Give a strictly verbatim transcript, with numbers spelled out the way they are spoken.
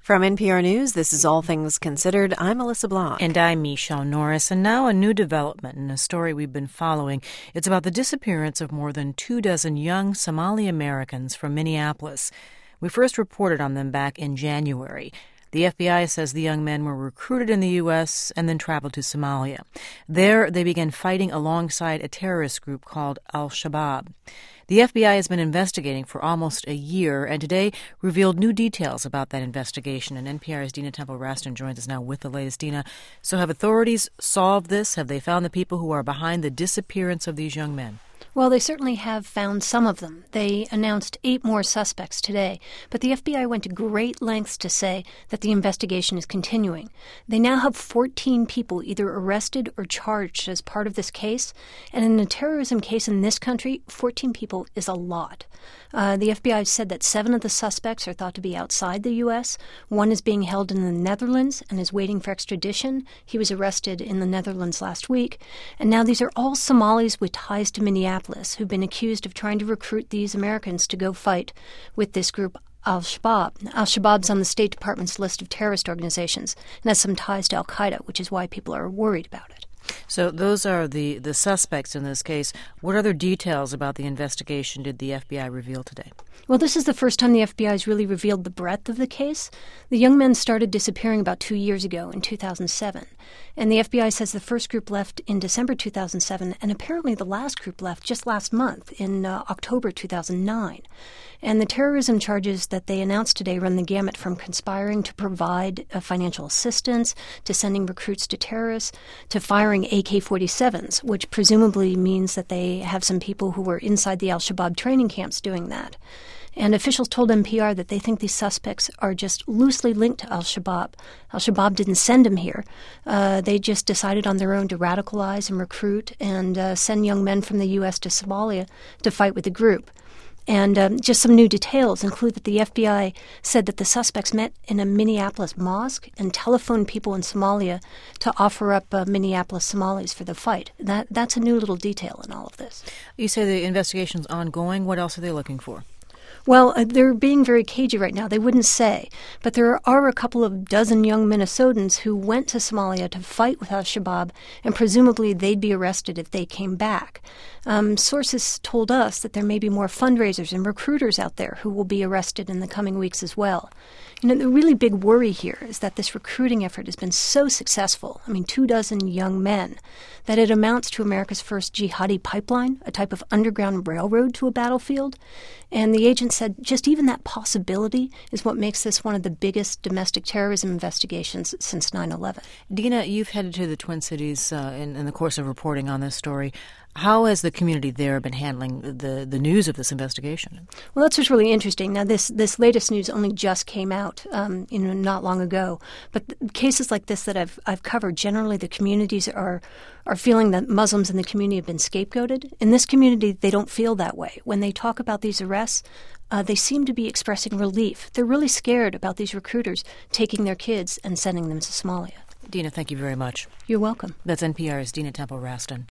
From N P R News, this is All Things Considered. I'm Melissa Blanc. And I'm Michelle Norris. And now a new development in a story we've been following. It's about the disappearance of more than two dozen young Somali Americans from Minneapolis. We first reported on them back in January. The F B I says the young men were recruited in the U S and then traveled to Somalia. There, they began fighting alongside a terrorist group called Al-Shabaab. The F B I has been investigating for almost a year and today revealed new details about that investigation. And N P R's Dina Temple-Raston joins us now with the latest. Dina, so have authorities solved this? Have they found the people who are behind the disappearance of these young men? Well, they certainly have found some of them. They announced eight more suspects today, but the F B I went to great lengths to say that the investigation is continuing. They now have fourteen people either arrested or charged as part of this case, and in a terrorism case in this country, fourteen people is a lot. Uh, the F B I said that seven of the suspects are thought to be outside the U S. One is being held in the Netherlands and is waiting for extradition. He was arrested in the Netherlands last week. And now these are all Somalis with ties to Minneapolis who've been accused of trying to recruit these Americans to go fight with this group Al-Shabaab. Al-Shabaab's on the State Department's list of terrorist organizations and has some ties to Al-Qaeda, which is why people are worried about it. So those are the, the suspects in this case. What other details about the investigation did the F B I reveal today? Well, this is the first time the F B I has really revealed the breadth of the case. The young men started disappearing about two years ago in two thousand seven. And the F B I says the first group left in December two thousand seven, and apparently the last group left just last month in uh, October two thousand nine. And the terrorism charges that they announced today run the gamut from conspiring to provide uh, financial assistance, to sending recruits to terrorists, to firing A K forty-sevens, which presumably means that they have some people who were inside the Al-Shabaab training camps doing that. And officials told N P R that they think these suspects are just loosely linked to Al-Shabaab. Al-Shabaab didn't send them here. Uh, they just decided on their own to radicalize and recruit and uh, send young men from the U S to Somalia to fight with the group. And um, just some new details include that the F B I said that the suspects met in a Minneapolis mosque and telephoned people in Somalia to offer up uh, Minneapolis Somalis for the fight. That That's a new little detail in all of this. You say the investigation's ongoing. What else are they looking for? Well, uh, they're being very cagey right now. They wouldn't say. But there are a couple of dozen young Minnesotans who went to Somalia to fight with Al-Shabaab, and presumably they'd be arrested if they came back. Um, sources told us that there may be more fundraisers and recruiters out there who will be arrested in the coming weeks as well. You know, the really big worry here is that this recruiting effort has been so successful, I mean, two dozen young men, that it amounts to America's first jihadi pipeline, a type of underground railroad to a battlefield. And the agent said just even that possibility is what makes this one of the biggest domestic terrorism investigations since nine eleven. Dina, you've headed to the Twin Cities uh, in, in the course of reporting on this story. How has the community there been handling the, the news of this investigation? Well, that's what's really interesting. Now, this, this latest news only just came out, um, you know, not long ago. But th- cases like this that I've I've covered, generally the communities are are feeling that Muslims in the community have been scapegoated. In this community, they don't feel that way. When they talk about these arrests, uh, they seem to be expressing relief. They're really scared about these recruiters taking their kids and sending them to Somalia. Dina, thank you very much. You're welcome. That's N P R's Dina Temple-Raston.